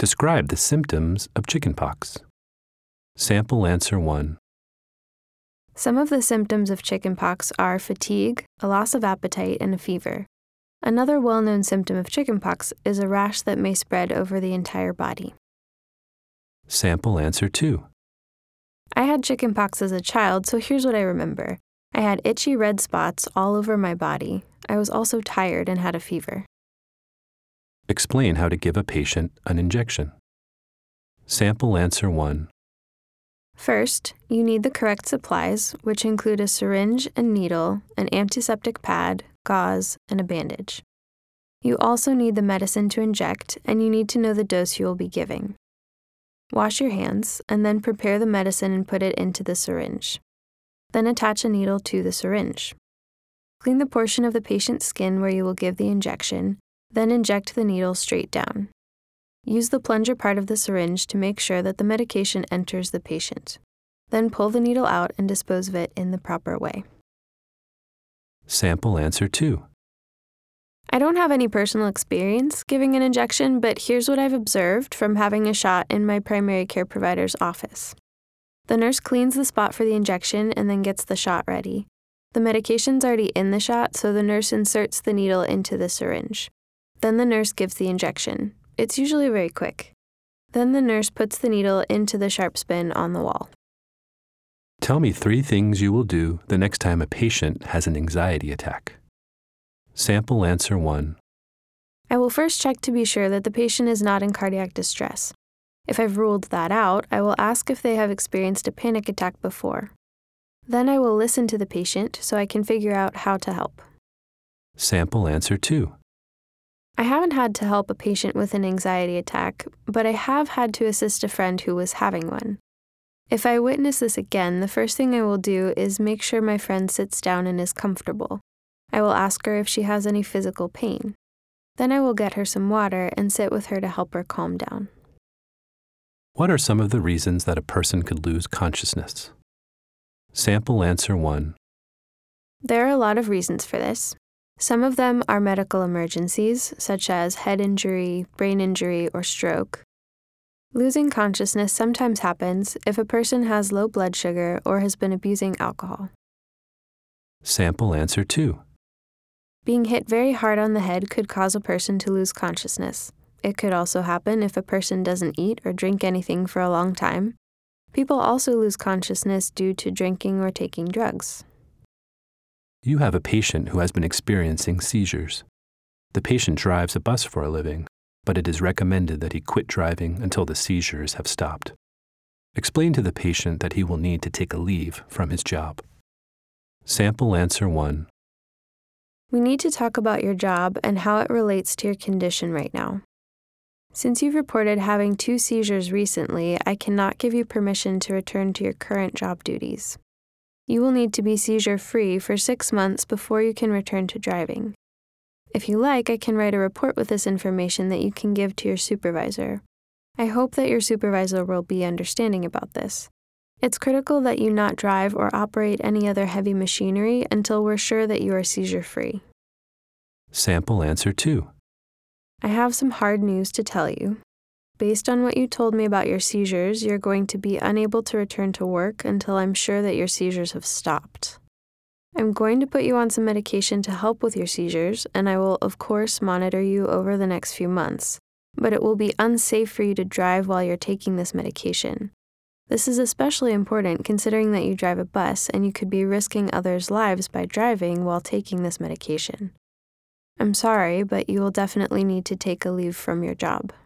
Describe the symptoms of chickenpox. Sample answer 1. Some of the symptoms of chickenpox are fatigue, a loss of appetite, and a fever. Another well-known symptom of chickenpox is a rash that may spread over the entire body. Sample answer 2. I had chickenpox as a child, so here's what I remember. I had itchy red spots all over my body. I was also tired and had a fever. Explain how to give a patient an injection. Sample answer 1. First, you need the correct supplies, which include a syringe and needle, an antiseptic pad, gauze, and a bandage. You also need the medicine to inject, and you need to know the dose you will be giving. Wash your hands, and then prepare the medicine and put it into the syringe. Then attach a needle to the syringe. Clean the portion of the patient's skin where you will give the injection, then inject the needle straight down. Use the plunger part of the syringe to make sure that the medication enters the patient. Then pull the needle out and dispose of it in the proper way. Sample answer 2. I don't have any personal experience giving an injection, but here's what I've observed from having a shot in my primary care provider's office. The nurse cleans the spot for the injection and then gets the shot ready. The medication's already in the shot, so the nurse inserts the needle into the syringe. Then the nurse gives the injection. It's usually very quick. Then the nurse puts the needle into the sharp spin on the wall. Tell me 3 things you will do the next time a patient has an anxiety attack. Sample answer 1. I will first check to be sure that the patient is not in cardiac distress. If I've ruled that out, I will ask if they have experienced a panic attack before. Then I will listen to the patient so I can figure out how to help. Sample answer 2. I haven't had to help a patient with an anxiety attack, but I have had to assist a friend who was having one. If I witness this again, the first thing I will do is make sure my friend sits down and is comfortable. I will ask her if she has any physical pain. Then I will get her some water and sit with her to help her calm down. What are some of the reasons that a person could lose consciousness? Sample answer 1. There are a lot of reasons for this. Some of them are medical emergencies, such as head injury, brain injury, or stroke. Losing consciousness sometimes happens if a person has low blood sugar or has been abusing alcohol. Sample answer 2. Being hit very hard on the head could cause a person to lose consciousness. It could also happen if a person doesn't eat or drink anything for a long time. People also lose consciousness due to drinking or taking drugs. You have a patient who has been experiencing seizures. The patient drives a bus for a living, but it is recommended that he quit driving until the seizures have stopped. Explain to the patient that he will need to take a leave from his job. Sample answer 1. We need to talk about your job and how it relates to your condition right now. Since you've reported having 2 seizures recently, I cannot give you permission to return to your current job duties. You will need to be seizure-free for 6 months before you can return to driving. If you like, I can write a report with this information that you can give to your supervisor. I hope that your supervisor will be understanding about this. It's critical that you not drive or operate any other heavy machinery until we're sure that you are seizure-free. Sample answer 2. I have some hard news to tell you. Based on what you told me about your seizures, you're going to be unable to return to work until I'm sure that your seizures have stopped. I'm going to put you on some medication to help with your seizures, and I will, of course, monitor you over the next few months. But it will be unsafe for you to drive while you're taking this medication. This is especially important considering that you drive a bus and you could be risking others' lives by driving while taking this medication. I'm sorry, but you will definitely need to take a leave from your job.